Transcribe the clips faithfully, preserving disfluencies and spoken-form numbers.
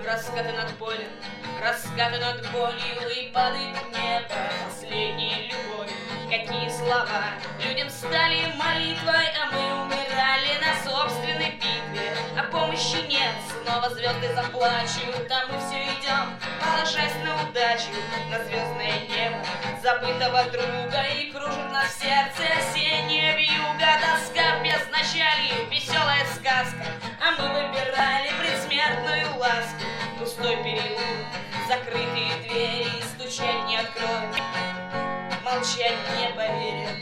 раскаты над полем, раскаты над болью, и падает в небо последней любовью. Какие слова людям стали молитвой, а мы умирали на собственной битве. А помощи нет, снова звезды заплачут, а мы все идем, положась на удачу, на звездное небо забытого друга. И кружит нас в сердце осенняя вьюга, тоска без начали, веселая сказка, а мы выбирали предсмертную ласку. Пустой переулок, закрытые двери, стучать не откроем, молчать не поверим.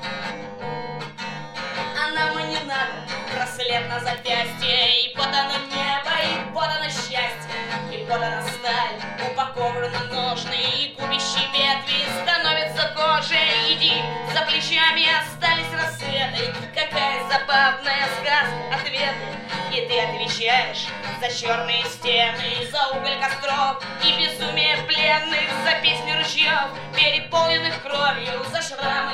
А нам и не надо браслет на запястье, и вот оно небо, и вот оно счастье, и вот оно сталь, упакованы ножны, и губящие ветви становятся кожей. Иди, за плечами остались рассветы, какая забавная сказка, ответы. И ты отвечаешь за черные стены, за уголь костров и безумие пленных, за песни ручьев, переполненных кровью, за шрам